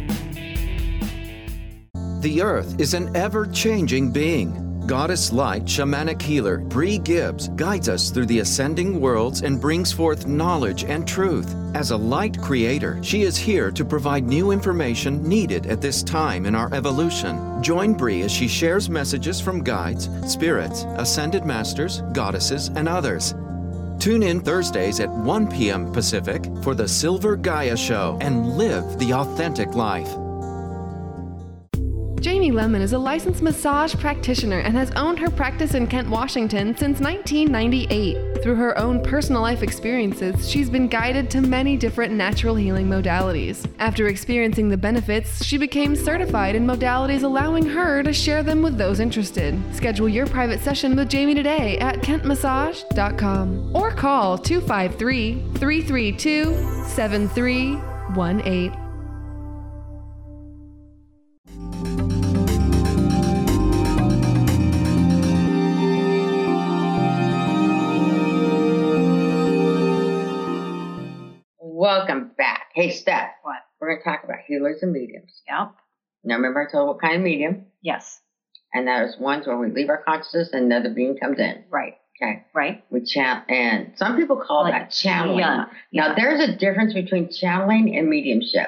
The Earth is an ever-changing being. Goddess Light Shamanic Healer Bree Gibbs guides us through the ascending worlds and brings forth knowledge and truth. As a light creator, she is here to provide new information needed at this time in our evolution. Join Bree as she shares messages from guides, spirits, ascended masters, goddesses, and others. Tune in Thursdays at one p.m. Pacific for the Silver Gaia Show and live the authentic life. Jamie Lemon is a licensed massage practitioner and has owned her practice in Kent, Washington since nineteen ninety-eight. Through her own personal life experiences, she's been guided to many different natural healing modalities. After experiencing the benefits, she became certified in modalities, allowing her to share them with those interested. Schedule your private session with Jamie today at kent massage dot com or call two five three, three three two, seven three one eight. Welcome back. Hey, Steph. What? We're going to talk about healers and mediums. Yeah. Now, remember I told you what kind of medium? Yes. And there's ones where we leave our consciousness and another being comes in. Right. Okay. Right. We chant, and some people call like, that channeling. Yeah. Now, yeah. there's a difference between channeling and mediumship.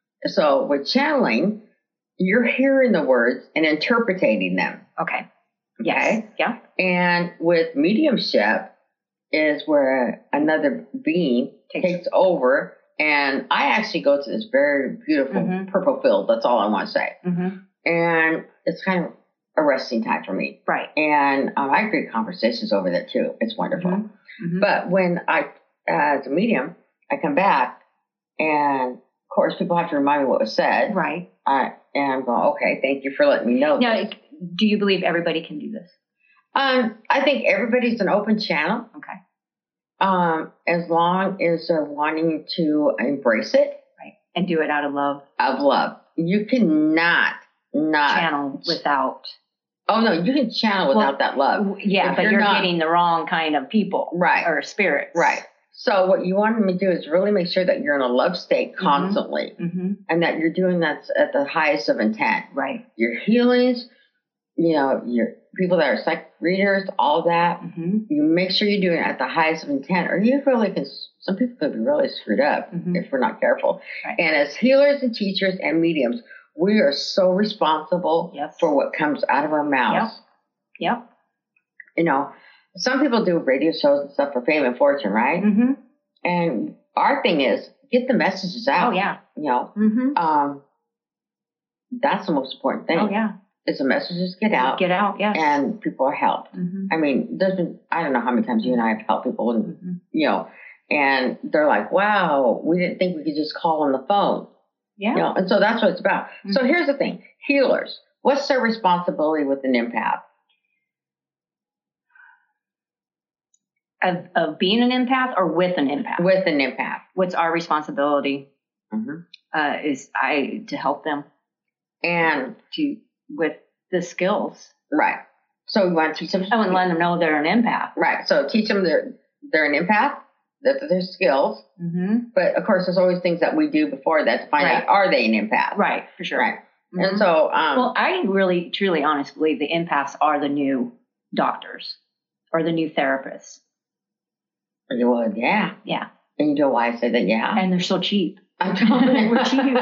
So with channeling, you're hearing the words and interpreting them. Okay. Okay. Yes. Yeah. And with mediumship is where another being takes, takes over. And I actually go to this very beautiful mm-hmm. purple field. That's all I want to say. Mm-hmm. And it's kind of a resting time for me. Right. And um, I have great conversations over there too. It's wonderful. Mm-hmm. Mm-hmm. But when I, as a medium, I come back and of course people have to remind me what was said. Right. Uh, and I'm going, okay, thank you for letting me know now, this. Do you believe everybody can do this? Um, I think everybody's an open channel. Okay. Um, as long as they're wanting to embrace it. Right. And do it out of love. Of love. You cannot not channel without. Oh no, you can channel without well, that love. Yeah, if but you're, you're not, getting the wrong kind of people. Right. Or spirits. Right. So what you want to do is really make sure that you're in a love state constantly. Mm-hmm. And that you're doing that at the highest of intent. Right. Your healings, you know, your people that are psychic readers, all that, mm-hmm. you make sure you're doing it at the highest of intent, or you really can, some people could be really screwed up mm-hmm. if we're not careful. Right. And as healers and teachers and mediums, we are so responsible yes. for what comes out of our mouths. Yep. Yep. You know, some people do radio shows and stuff for fame and fortune, right? Mm-hmm. And our thing is, get the messages out. Oh, yeah. You know, mm-hmm. um, that's the most important thing. Oh, yeah. Is the messages get out. Get out, yes. And people are helped. Mm-hmm. I mean, there's been, I don't know how many times you and I have helped people, and, mm-hmm. you know, and they're like, wow, we didn't think we could just call on the phone. Yeah. You know, and so that's what it's about. Mm-hmm. So here's the thing. Healers, what's their responsibility with an empath? Of, of being an empath or with an empath? With an empath. What's our responsibility? Mm-hmm. Uh, is I to help them. And to with the skills. Right. So we want to teach them. I wouldn't let them know they're an empath. Right. So teach them they're, they're an empath, that their skills. Mm-hmm. But of course, there's always things that we do before that to find right. out, are they an empath? Right, for sure. Right. Mm-hmm. And so. Um, well, I really, truly, honestly believe the empaths are the new doctors or the new therapists. Well, yeah. Yeah. And you know why I say that, yeah? And they're so cheap. I'm telling you. We're cheap.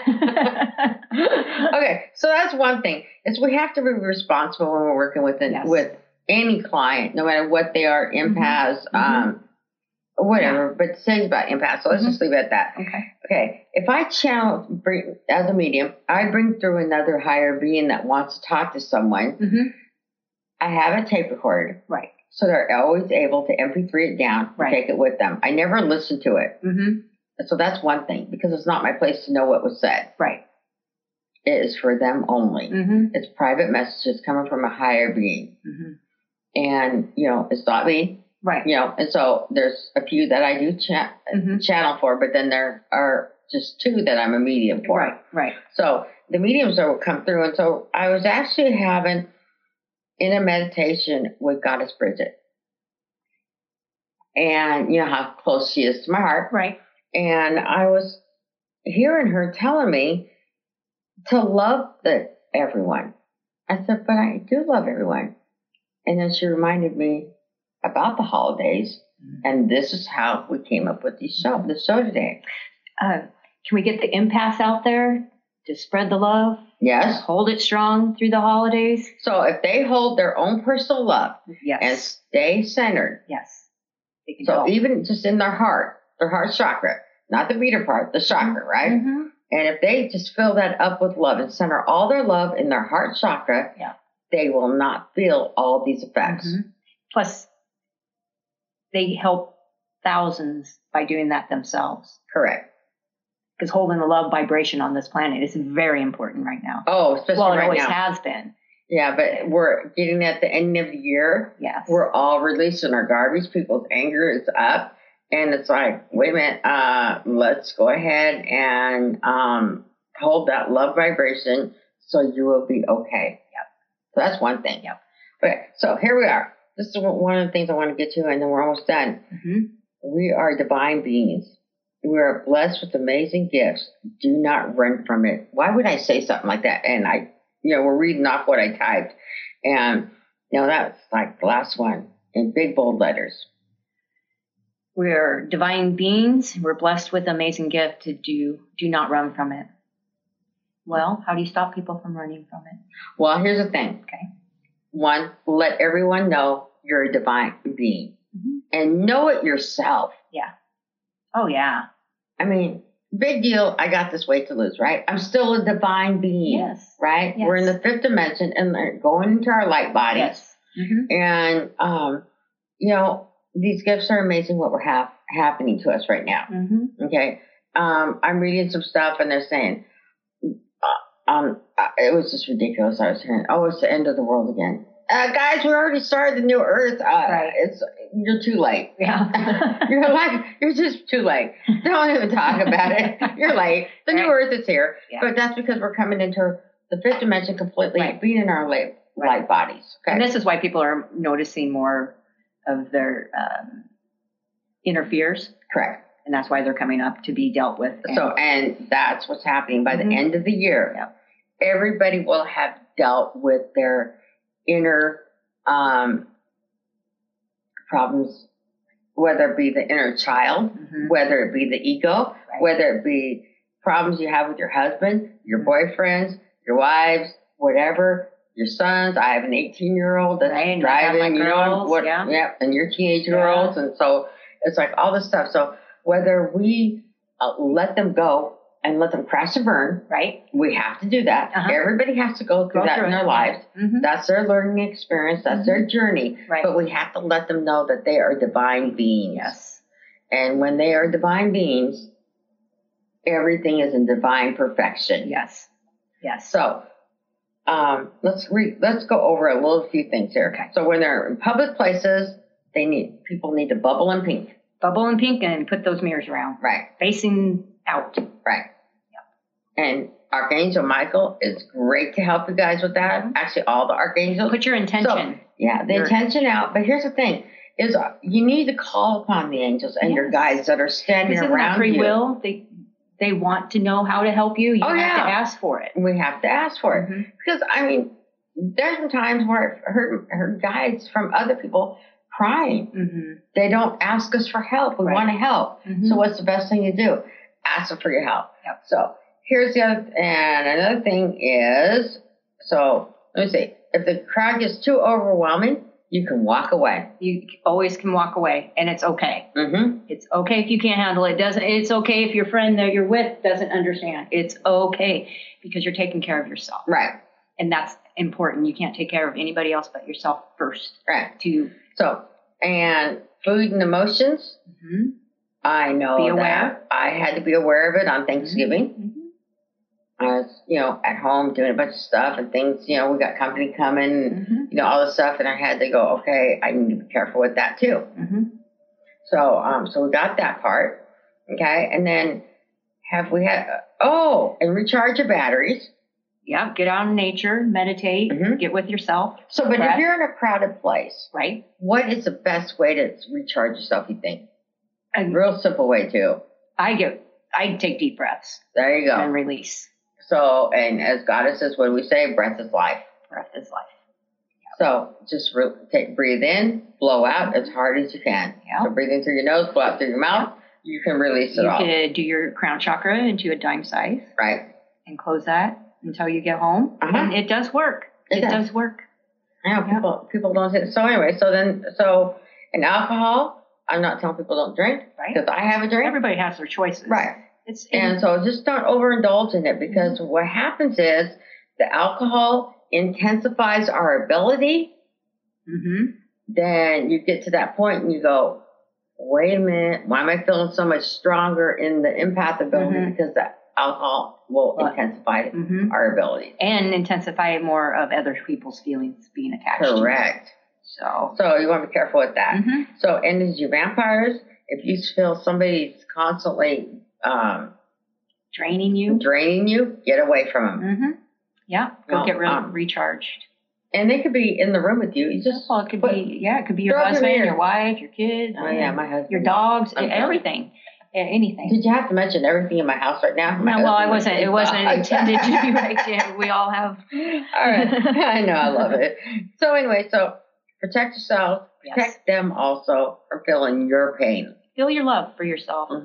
Okay, so that's one thing. Is we have to be responsible when we're working with an, yes. with any client, no matter what they are, empaths, mm-hmm. um, whatever. Yeah. But things about empaths, so let's mm-hmm. just leave it at that. Okay. Okay. If I channel bring, as a medium, I bring through another higher being that wants to talk to someone. Mm-hmm. I have a tape recorder. Right. So they're always able to M P three it down right. and take it with them. I never listen to it. Mm-hmm. So that's one thing, because it's not my place to know what was said. Right. It is for them only. Mm-hmm. It's private messages coming from a higher being. Mm-hmm. And, you know, it's not me. Right. You know, and so there's a few that I do cha- mm-hmm. channel for, but then there are just two that I'm a medium for. Right, right. So the mediums that will come through. And so I was actually having in a meditation with Goddess Bridget. And you know how close she is to my heart. Right. And I was hearing her telling me to love the, everyone. I said, but I do love everyone. And then she reminded me about the holidays. Mm-hmm. And this is how we came up with the show, the show today. Uh, can we get the empaths out there to spread the love? Yes. Hold it strong through the holidays. So if they hold their own personal love yes. and stay centered. Yes. They can so help. Even just in their heart, their heart chakra, not the beater part, the chakra, right? Mm-hmm. And if they just fill that up with love and center all their love in their heart chakra, yeah. they will not feel all these effects. Mm-hmm. Plus, they help thousands by doing that themselves. Correct. Because holding the love vibration on this planet is very important right now. Oh, especially well, it right always now. has been. Yeah, but we're getting at the end of the year. Yes. We're all releasing our garbage. People's anger is up. And it's like, wait a minute, uh, let's go ahead and um, hold that love vibration so you will be okay. Yep. So that's one thing. Yep. Okay, so here we are. This is one of the things I want to get to, and then we're almost done. Mm-hmm. We are divine beings. We are blessed with amazing gifts. Do not run from it. Why would I say something like that? And I, you know, we're reading off what I typed. And, you know, that's like the last one in big, bold letters. We're divine beings. We're blessed with amazing gift to do. Do not run from it. Well, how do you stop people from running from it? Well, here's the thing. Okay. one, let everyone know you're a divine being. Mm-hmm. And know it yourself. Yeah. Oh, yeah. I mean, big deal. I got this weight to lose, right? I'm still a divine being. Yes. Right? Yes. We're in the fifth dimension and they're going into our light bodies. Yes. Mm-hmm. And, um, you know, these gifts are amazing what we're have happening to us right now. Mm-hmm. Okay. Um, I'm reading some stuff and they're saying, uh, um, uh, it was just ridiculous. I was hearing, oh, it's the end of the world again. Uh, guys, we already started the new earth. Uh, right. It's, you're too late. Yeah. You're like, you're just too late. Don't even talk about it. You're late. The right. new earth is here. Yeah. But that's because we're coming into the fifth dimension completely, right. being in our light, right. light bodies. Okay. And this is why people are noticing more of their um, inner fears. Correct. And that's why they're coming up to be dealt with. And so, and that's what's happening by mm-hmm. the end of the year. Yep. Everybody will have dealt with their inner um, problems, whether it be the inner child, mm-hmm. whether it be the ego, right. whether it be problems you have with your husband, your mm-hmm. boyfriends, your wives, whatever, your sons. I have an eighteen-year-old that's right, driving, you know, what, yeah. yeah, and your teenage girls, yeah. and so it's like all this stuff. So whether we uh, let them go and let them crash and burn, right? We have to do that. Uh-huh. Everybody has to go through go that through in their it. lives. Mm-hmm. That's their learning experience. That's mm-hmm. their journey. Right. But we have to let them know that they are divine beings. Yes. And when they are divine beings, everything is in divine perfection. Yes. Yes. So um, let's re- let's go over a little few things here. Okay. So when they're in public places, they need people need to bubble in pink. Bubble in pink and put those mirrors around. Right. Facing out. Right. Yep. And Archangel Michael is great to help you guys with that. Mm-hmm. Actually, all the archangels. Put your intention. So, yeah, the your... intention out. But here's the thing: is uh, you need to call upon the angels and yes. your guides that are standing Isn't around that free you. will? They they want to know how to help you. You oh, have yeah. to ask for it. We have to ask for it mm-hmm. because I mean, there's some times where I've heard heard guides from other people crying. Mm-hmm. They don't ask us for help. We right. want to help. Mm-hmm. So what's the best thing to do? Ask them for your help. Yep. So here's the other, and another thing is, so let me see. If the crowd gets too overwhelming, you can walk away. You always can walk away, and it's okay. Mm-hmm. It's okay if you can't handle it. Doesn't. It's okay if your friend that you're with doesn't understand. It's okay because you're taking care of yourself. Right. And that's important. You can't take care of anybody else but yourself first. Right. To so and food and emotions. Mm-hmm. I know be aware. that I had to be aware of it on Thanksgiving. Mm-hmm. I was, you know, at home doing a bunch of stuff and things. You know, we got company coming, mm-hmm. you know, all this stuff, and I had to go. Okay, I need to be careful with that too. Mm-hmm. So, um, so we got that part. Okay, and then have we had? Oh, and recharge your batteries. Yeah, get out in nature, meditate, mm-hmm. get with yourself. So, but breath. If you're in a crowded place, right? What is the best way to recharge yourself? You think? A real simple way too. I get. I take deep breaths. There you go. And release. So, and as goddesses, what do we say? Breath is life. Breath is life. Yep. So just re- take, breathe in, blow out as hard as you can. Yep. So breathe in through your nose, blow out through your mouth. Yep. You can release it you all. You could do your crown chakra into a dime size. Right. And close that until you get home. Uh-huh. And it does work. It, it does. does work. I know people, yep. people don't say it. So anyway, so then, so in alcohol, I'm not telling people don't drink. Right. Because I have a drink. Everybody has their choices. Right. It's, and so just don't overindulge in it because mm-hmm. what happens is the alcohol intensifies our ability. Mm-hmm. Then you get to that point and you go, wait a minute, why am I feeling so much stronger in the empath ability? Mm-hmm. Because the alcohol will well, intensify mm-hmm. our ability. And intensify more of other people's feelings being attached Correct. to Correct. So so you want to be careful with that. Mm-hmm. So, and as your vampires, if you feel somebody's constantly um, draining you, draining you, get away from them. Mm-hmm. Yeah, go no, get re- um, recharged. And they could be in the room with you. You just well, it could be yeah, it could be your husband, your wife, your kids. Oh yeah, my husband, your dogs, I'm everything, sorry. anything. Did you have to mention everything in my house right now? No, well, I wasn't. It wasn't intended to be right. Yeah, we all have. All right, I know, I love it. So anyway, so protect yourself, protect yes. them also from feeling your pain. Feel your love for yourself. Mm-hmm.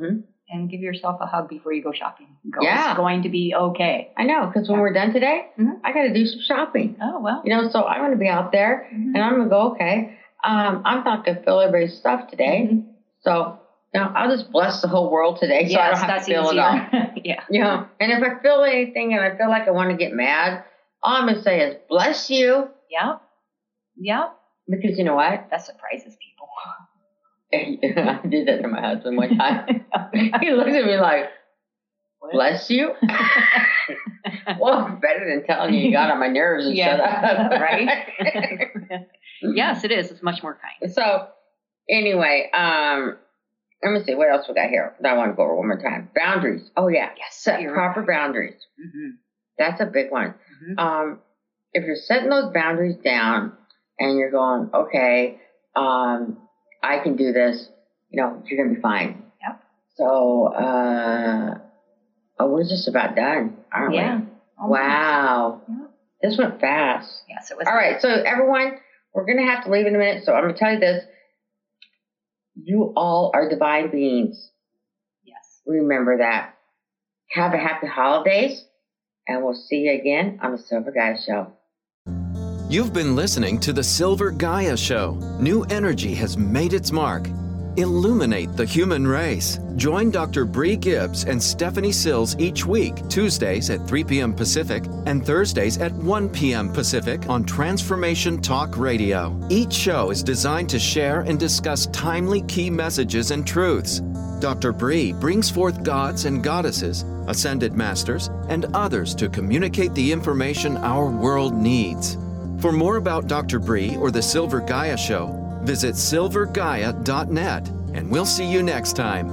and give yourself a hug before you go shopping. Go. Yeah. It's going to be okay. I know, because when we're done today, mm-hmm. I got to do some shopping. Oh, well. You know, so I'm going to be out there, mm-hmm. and I'm going to go, okay, um, I'm not going to fill everybody's stuff today. Mm-hmm. So, you know, I'll just bless the whole world today so yes, I don't have that's to fill easier. it all. Yeah. You know, and if I feel anything and I feel like I want to get mad, all I'm going to say is, bless you. Yeah. Yeah. Because you know what? That surprises people. I did that to my husband one time. He looked at me like, bless you? Well, better than telling you you got on my nerves and yeah, shut up. Right? Yes, it is. It's much more kind. So, anyway, um, let me see. What else we got here that I want to go over one more time? Boundaries. Oh, yeah. Yes. Set proper right. boundaries. Mm-hmm. That's a big one. Mm-hmm. Um, if you're setting those boundaries down and you're going, okay, um, I can do this, you know, you're going to be fine. Yep. So, uh, oh, we're just about done, aren't yeah. we? Oh, wow. Yeah. This went fast. Yes, it was. All right. So, everyone, we're going to have to leave in a minute. So, I'm going to tell you this. You all are divine beings. Yes. Remember that. Have a happy holidays, and we'll see you again on the Silver Gaia Show. You've been listening to The Silver Gaia Show. New energy has made its mark. Illuminate the human race. Join Doctor Bree Gibbs and Stephanie Sills each week, Tuesdays at three p.m. Pacific and Thursdays at one p.m. Pacific on Transformation Talk Radio. Each show is designed to share and discuss timely key messages and truths. Doctor Bree brings forth gods and goddesses, ascended masters, and others to communicate the information our world needs. For more about Doctor Bree or the Silver Gaia Show, visit silver gaia dot net, and we'll see you next time.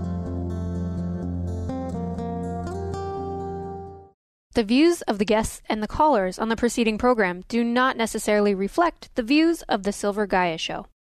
The views of the guests and the callers on the preceding program do not necessarily reflect the views of the Silver Gaia Show.